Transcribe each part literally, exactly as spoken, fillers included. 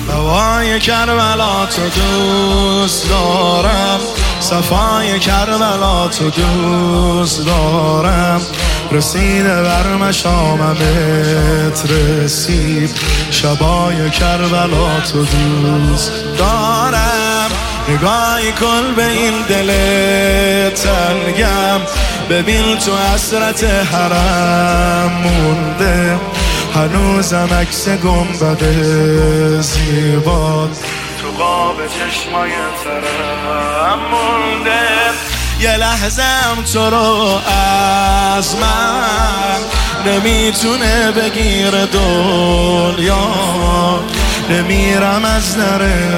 هوای کربلا تو دوست دارم، صفای کربلا تو دوست دارم. رسیده بر مشاممت رسید، شبای کربلا تو دوست دارم. نگاهی کن به این دل تنگم، ببین تو حسرت حرم مونده، هنوزم عکس گنبد زیبات تو قاب چشمای ترم مونده. یه لحظم تو رو از من نمیتونه بگیر دنیا، نمیرم از در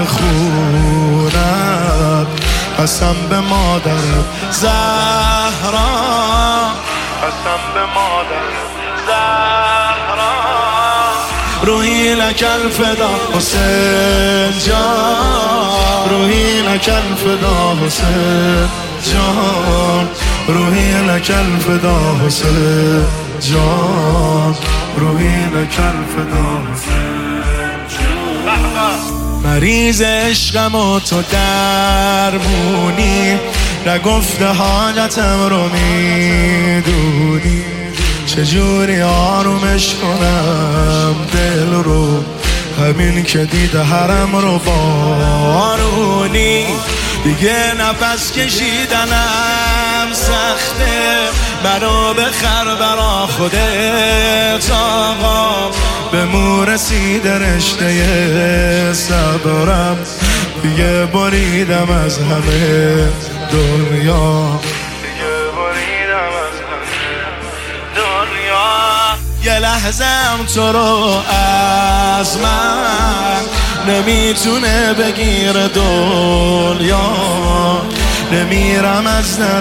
خونت، قسم به مادرت زهرا، قسم به مادرت زهرا. روحی لکل فدا حسین جان، روحی لکل فدا حسین جان، روحی لکل فدا حسین جان، روحی لکل فدا حسین جان. مریض عشقم و تو درمونی، نگفته حالتم رو میدونی، چجوری آرومش کنم دل رو، همین که دیده حرم رو بارونی. دیگه نفس کشیدنم سخته، منو بخر برا خودت آقا. به مو رسیده رشته صبرم، دیگه بریدم از همه دنیا، دیگه بریدم از همه دنیا. یه لحظم تو رو از من نمیتونه بگیر دنیا، نمیرم از در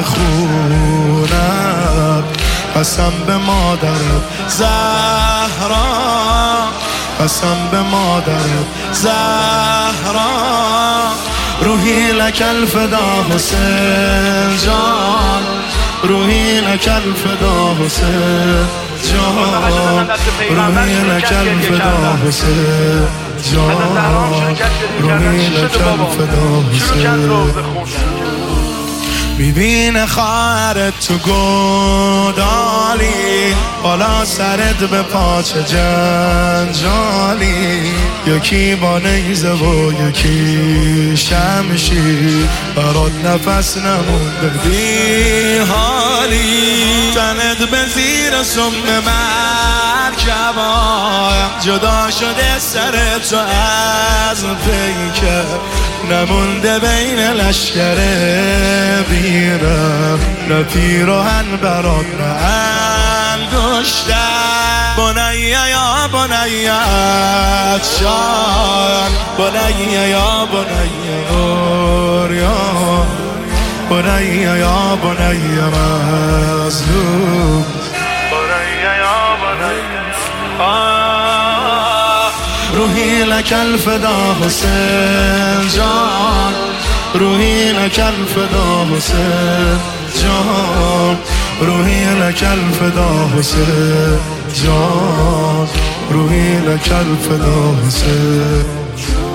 خونت، قسم به مادرت زهرا، قسم به مادرت زهرا. روحی لکل فدا حسین جان، روحی لکل فدا حسین جان، روحی لکل فدا حسین جان، روحی لکل فدا حسین. میبینه خواهرت تو گودالی، بالا سرت به پاچه جنجالی، یکی با نیزه و یکی شمشیر، برات نفس نمونده بی حالی. تنت به زیر سم مرکبا، جدا شده سر تو از پیکر، نمونده بین لشکر بیرم، نه پیراهن برات نه انگشتر. بنیه یا بنیت شان، بنیه یا بنیه اوریان، بنیه یا بنیه مظلوم، بنیه یا بنیه آه. روحی لکل فدا حسین جان، روحی لکل فدا حسین جان، روحی لکل فدا حسین جان، روحی لکل فدا حسین.